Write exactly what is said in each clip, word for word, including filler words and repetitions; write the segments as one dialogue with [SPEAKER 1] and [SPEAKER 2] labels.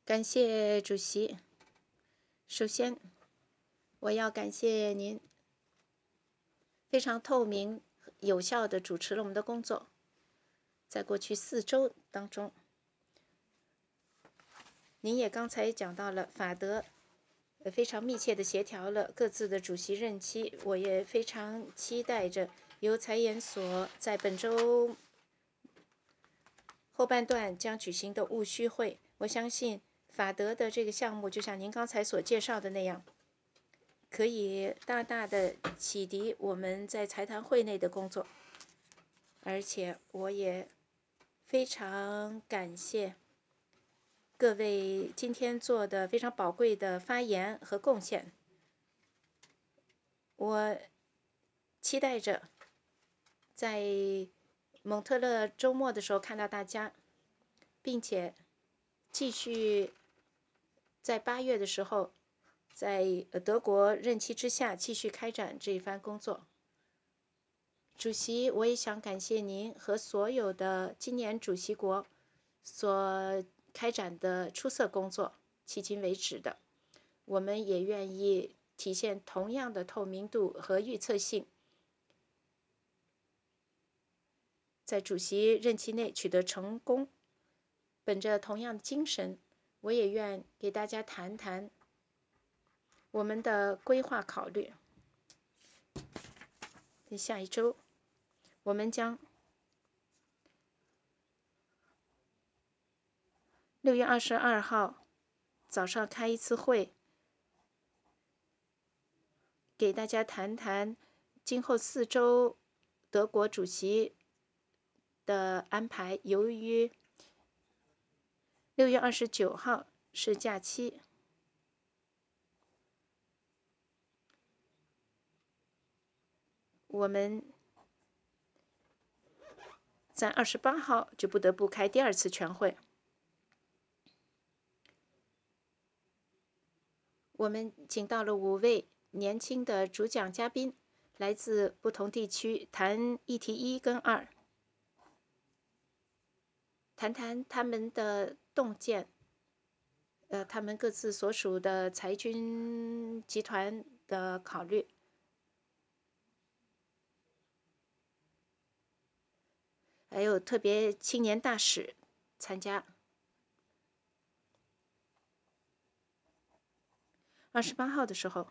[SPEAKER 1] 感谢主席。首先，我要感谢您非常透明、有效地主持了我们的工作。在过去四周当中，您也刚才讲到了法德非常密切地协调了各自的主席任期。我也非常期待着由财研所在本周后半段将举行的务虚会。我相信法德的这个项目，就像您刚才所介绍的那样，可以大大的启迪我们在财谈会内的工作。而且我也非常感谢各位今天做的非常宝贵的发言和贡献。我期待着在蒙特勒周末的时候看到大家，并且继续在八月的时候，在德国任期之下继续开展这一番工作。主席，我也想感谢您和所有的今年主席国所开展的出色工作，迄今为止的。我们也愿意体现同样的透明度和预测性，在主席任期内取得成功。本着同样的精神，我也愿给大家谈谈我们的规划考虑。下一周，我们将六月二十二号早上开一次会，给大家谈谈今后四周德国主席的安排。由于六月二十九号是假期，我们在二十八号就不得不开第二次全会。我们请到了五位年轻的主讲嘉宾，来自不同地区，谈议题一跟二，谈谈他们的洞见，呃，他们各自所属的财军集团的考虑。还有特别青年大使参加。二十八号的时候，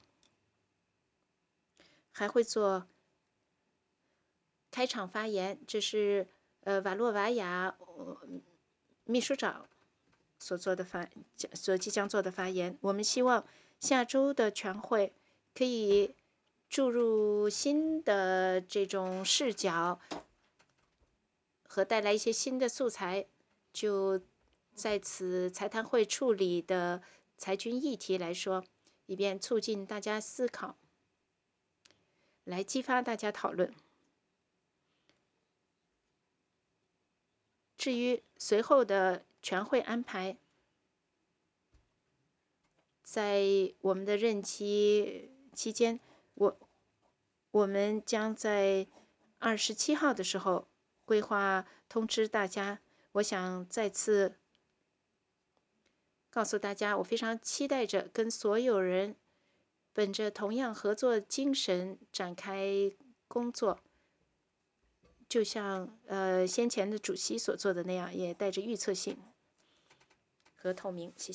[SPEAKER 1] 还会做开场发言，这是呃瓦洛瓦亚、呃、秘书长所做的发所即将做的发言。我们希望下周的全会可以注入新的这种视角，和带来一些新的素材，就在此财谈会处理的财经议题来说，以便促进大家思考，来激发大家讨论。至于随后的全会安排，在我们的任期期间，我我们将在二十七号的时候规划通知大家。我想再次告诉大家，我非常期待着跟所有人本着同样合作精神展开工作，就像呃先前的主席所做的那样，也带着预测性和透明。谢谢。